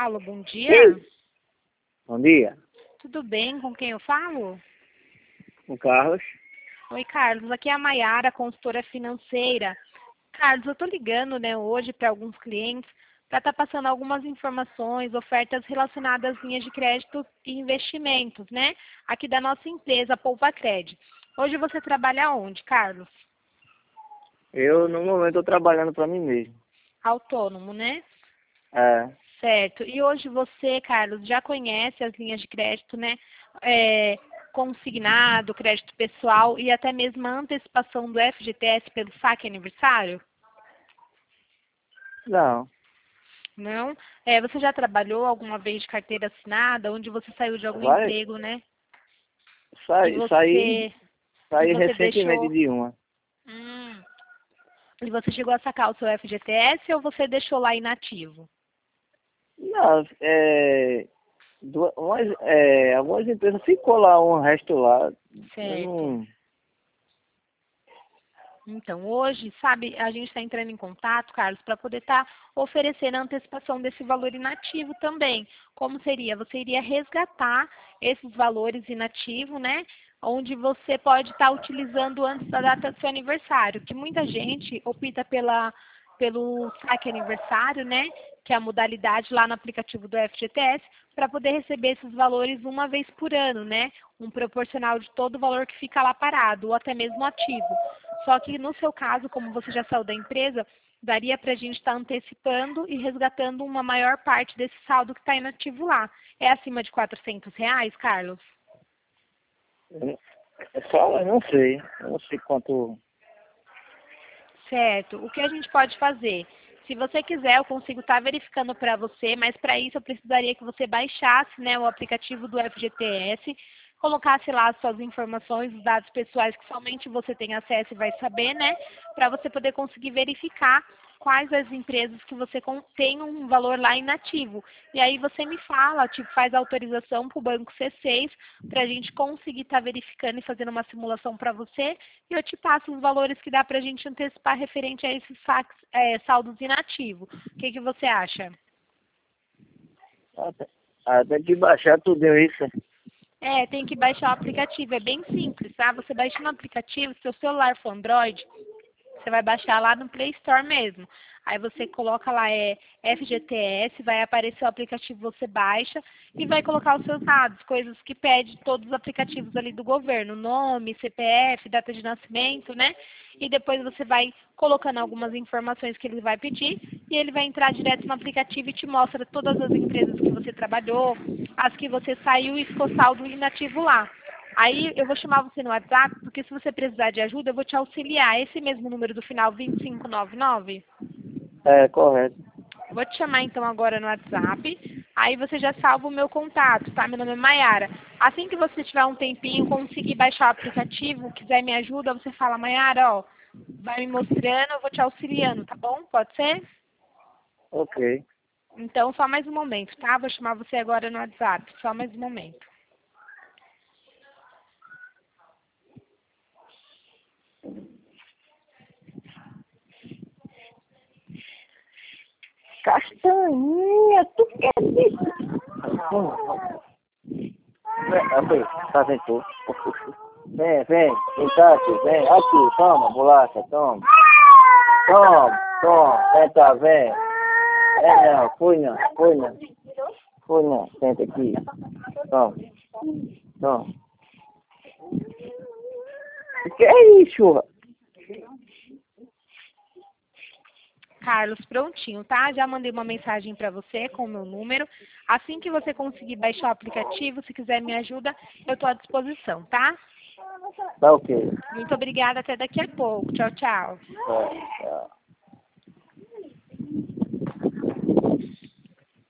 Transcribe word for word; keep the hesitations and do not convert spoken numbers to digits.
Paulo, bom dia. Bom dia. Tudo bem? Com quem eu falo? O Carlos. Oi, Carlos. Aqui é a Maiara, consultora financeira. Carlos, eu estou ligando, né, hoje para alguns clientes para estar passando algumas informações, ofertas relacionadas às linhas de crédito e investimentos, né? Aqui da nossa empresa, Poupa Cred. Hoje você trabalha onde, Carlos? Eu, no momento, estou trabalhando para mim mesmo. Autônomo, né? É. Certo. E hoje você, Carlos, já conhece as linhas de crédito, né? É, consignado, crédito pessoal e até mesmo a antecipação do F G T S pelo saque aniversário? Não. Não? É, você já trabalhou alguma vez de carteira assinada, onde você saiu de algum Vai. emprego, né? E Saí, você, saí, e saí você recentemente deixou... de uma. Hum, e você chegou a sacar o seu F G T S ou você deixou lá inativo? Não, é, duas, umas, é, algumas empresas ficou lá, um resto lá. Eu Certo. não... Então, hoje, sabe, a gente está entrando em contato, Carlos, para poder estar oferecendo a antecipação desse valor inativo também. Como seria? Você iria resgatar esses valores inativos, né? Onde você pode estar utilizando antes da data do seu aniversário. Que muita gente opta pela, pelo saque aniversário, né? Que é a modalidade lá no aplicativo do F G T S, para poder receber esses valores uma vez por ano, né? Um proporcional de todo o valor que fica lá parado, ou até mesmo ativo. Só que no seu caso, como você já saiu da empresa, daria para a gente estar antecipando e resgatando uma maior parte desse saldo que está inativo lá. É acima de quatrocentos reais, Carlos? É só, eu não sei. Eu não sei quanto... Certo. O que a gente pode fazer? Se você quiser, eu consigo estar verificando para você, mas para isso eu precisaria que você baixasse, né, o aplicativo do F G T S, colocasse lá as suas informações, os dados pessoais que somente você tem acesso e vai saber, né, para você poder conseguir verificar quais as empresas que você tem um valor lá inativo. E aí você me fala, tipo, faz a autorização para o banco C seis, para a gente conseguir estar verificando e fazendo uma simulação para você, e eu te passo os valores que dá para a gente antecipar referente a esses saques, é, saldos inativos. O que, que você acha? Até, até que baixar tudo isso. É, tem que baixar o aplicativo, é bem simples, tá? Você baixa no aplicativo, se seu celular for Android, você vai baixar lá no Play Store mesmo. Aí você coloca lá é F G T S, vai aparecer o aplicativo, você baixa e vai colocar os seus dados, coisas que pede todos os aplicativos ali do governo, nome, C P F, data de nascimento, né? E depois você vai colocando algumas informações que ele vai pedir e ele vai entrar direto no aplicativo e te mostra todas as empresas que você trabalhou, as que você saiu e ficou saldo inativo lá. Aí eu vou chamar você no WhatsApp, porque se você precisar de ajuda, eu vou te auxiliar. Esse mesmo número do final, vinte e cinco noventa e nove? É, correto. Vou te chamar então agora no WhatsApp. Aí você já salva o meu contato, tá? Meu nome é Maiara. Assim que você tiver um tempinho, conseguir baixar o aplicativo, quiser me ajuda, você fala, Maiara, ó, vai me mostrando, eu vou te auxiliando, tá bom? Pode ser? Ok. Então, só mais um momento, tá? Vou chamar você agora no WhatsApp, só mais um momento. Castanhinha, tu quer dizer? Vem, tá, vem tu. Vem, vem, vem cá, aqui, vem, aqui, toma, bolacha, toma. Toma, toma, vem cá, vem. É não, fui não, fui não. Fui não, senta aqui. Toma, toma. O que é isso? Carlos, prontinho, tá? Já mandei uma mensagem para você com o meu número. Assim que você conseguir baixar o aplicativo, se quiser me ajuda, eu estou à disposição, tá? Tá ok. Muito obrigada, até daqui a pouco. Tchau, tchau. Tá, tchau.